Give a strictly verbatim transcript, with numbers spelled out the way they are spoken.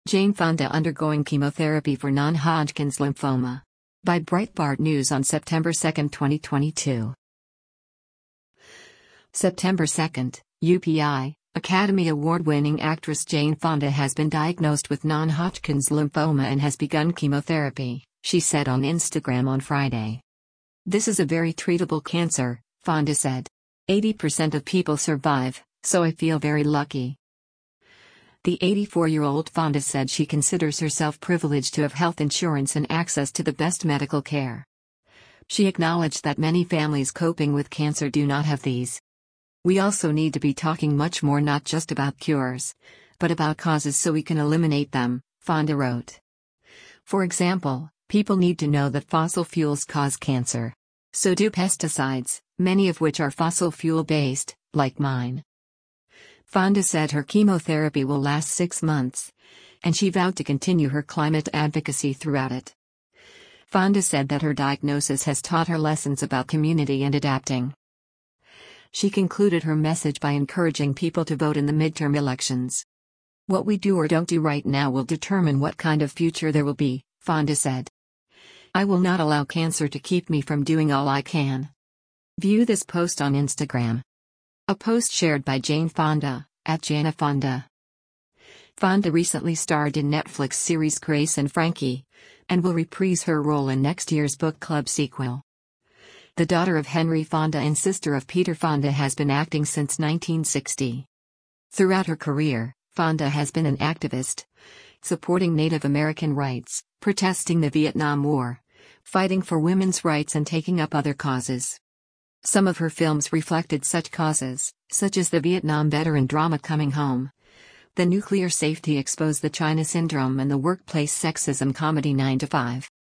Jane Fonda undergoing chemotherapy for non-Hodgkin's lymphoma. By Breitbart News on September second, twenty twenty-two. September second, U P I, Academy Award-winning actress Jane Fonda has been diagnosed with non-Hodgkin's lymphoma and has begun chemotherapy, she said on Instagram on Friday. "This is a very treatable cancer," Fonda said. eighty percent of people survive, so I feel very lucky." The eighty-four-year-old Fonda said she considers herself privileged to have health insurance and access to the best medical care. She acknowledged that many families coping with cancer do not have these. "We also need to be talking much more, not just about cures, but about causes so we can eliminate them," Fonda wrote. "For example, people need to know that fossil fuels cause cancer. So do pesticides, many of which are fossil fuel-based, like mine." Fonda said her chemotherapy will last six months, and she vowed to continue her climate advocacy throughout it. Fonda said that her diagnosis has taught her lessons about community and adapting. She concluded her message by encouraging people to vote in the midterm elections. "What we do or don't do right now will determine what kind of future there will be," Fonda said. "I will not allow cancer to keep me from doing all I can." View this post on Instagram. A post shared by Jane Fonda, at Jana Fonda. Fonda recently starred in Netflix series Grace and Frankie, and will reprise her role in next year's book club sequel. The daughter of Henry Fonda and sister of Peter Fonda has been acting since nineteen sixty. Throughout her career, Fonda has been an activist, supporting Native American rights, protesting the Vietnam War, fighting for women's rights and taking up other causes. Some of her films reflected such causes, such as the Vietnam veteran drama Coming Home, the nuclear safety exposed the China Syndrome, and the workplace sexism comedy nine to five.